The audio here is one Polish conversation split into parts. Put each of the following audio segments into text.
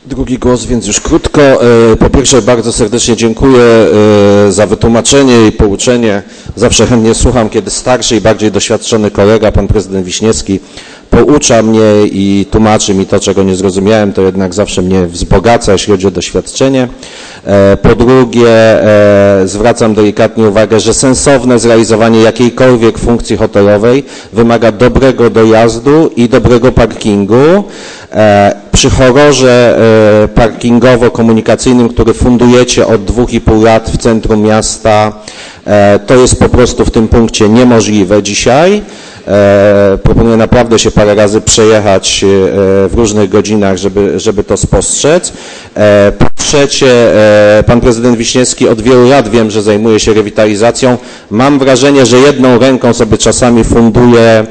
Drugi głos, więc już krótko. Po pierwsze bardzo serdecznie dziękuję za wytłumaczenie i pouczenie. Zawsze chętnie słucham, kiedy starszy i bardziej doświadczony kolega, pan prezydent Wiśniewski, poucza mnie i tłumaczy mi to, czego nie zrozumiałem, to jednak zawsze mnie wzbogaca, jeśli chodzi o doświadczenie. Po drugie, zwracam delikatnie uwagę, że sensowne zrealizowanie jakiejkolwiek funkcji hotelowej wymaga dobrego dojazdu i dobrego parkingu. Przy horrorze parkingowo-komunikacyjnym, który fundujecie od 2,5 lat w centrum miasta, to jest po prostu w tym punkcie niemożliwe dzisiaj. Proponuję naprawdę się parę razy przejechać w różnych godzinach, żeby to spostrzec. Po trzecie, pan prezydent Wiśniewski od wielu lat wiem, że zajmuje się rewitalizacją. Mam wrażenie, że jedną ręką sobie czasami funduje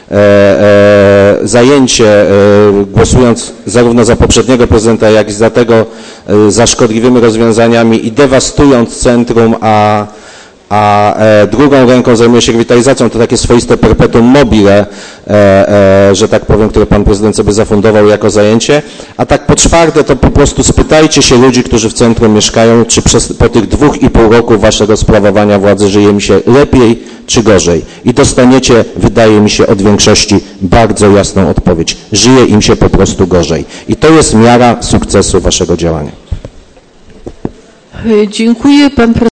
zajęcie, głosując zarówno za poprzedniego prezydenta, jak i za tego za szkodliwymi rozwiązaniami i dewastując centrum, a drugą ręką zajmuje się rewitalizacją. To takie swoiste perpetuum mobile, że tak powiem, które pan prezydent sobie zafundował jako zajęcie. A tak po czwarte, to po prostu spytajcie się ludzi, którzy w centrum mieszkają, czy po tych 2,5 roku waszego sprawowania władzy żyje mi się lepiej, czy gorzej. I dostaniecie, wydaje mi się, od większości bardzo jasną odpowiedź. Żyje im się po prostu gorzej. I to jest miara sukcesu waszego działania. Dziękuję. Pan